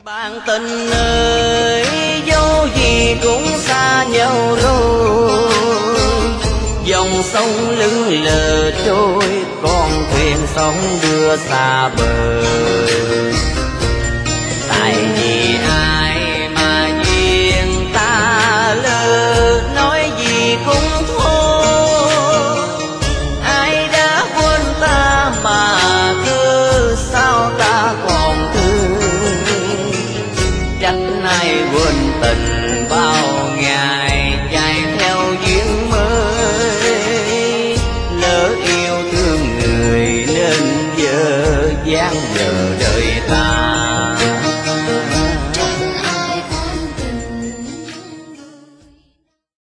Bạn tình ơi, dẫu gì cũng xa nhau rồi. Dòng sông lững lờ trôi, con thuyền sóng đưa xa bờ.